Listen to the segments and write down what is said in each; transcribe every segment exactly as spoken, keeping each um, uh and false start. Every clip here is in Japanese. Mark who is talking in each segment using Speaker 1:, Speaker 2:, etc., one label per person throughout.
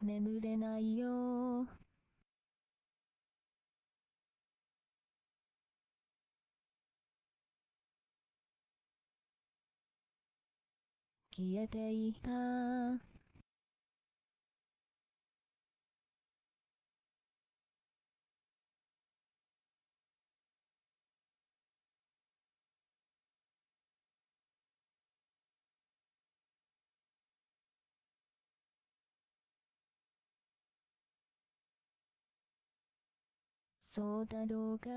Speaker 1: 眠れないよ。消えていた。そうだろうか。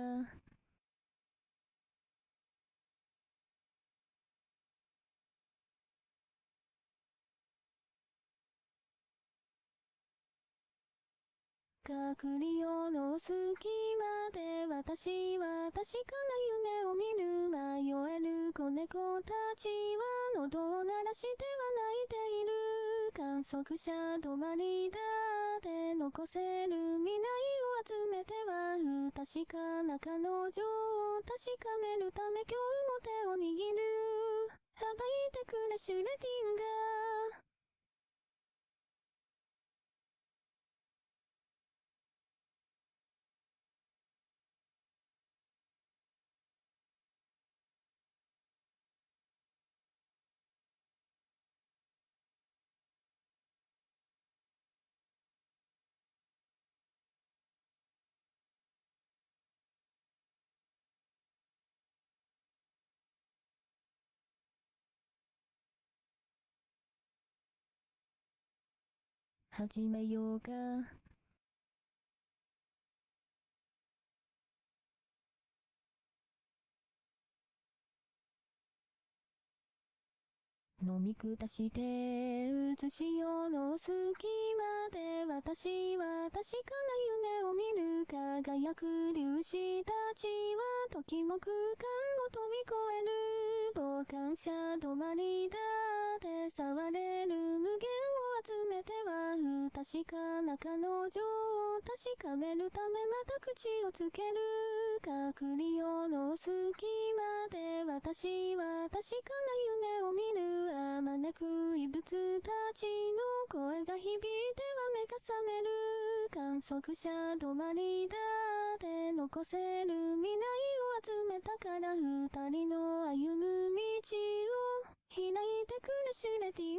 Speaker 1: 隔離用の隙間で私は確かな夢を見る。迷える子猫たちは喉を鳴らしては泣いている。観測者止まりだで残せる未来を集めては不確かな彼女を確かめるため今日も手を握る。暴いてくれシュレディンガー。始めようか。飲み下して映しようの隙間で私は確かな夢を見る。輝く粒子たちは時も空間を飛び越える。傍観者止まりだで触れる無限を集めては不確かな彼女を確かめるためまた口をつける。隔離用の隙間で私は確かな夢を見る。あまねく異物たちの声が響いては目が覚める。観測者止まりだで残せる未来を集めたから二人の歩む道を開いてくれシュレディ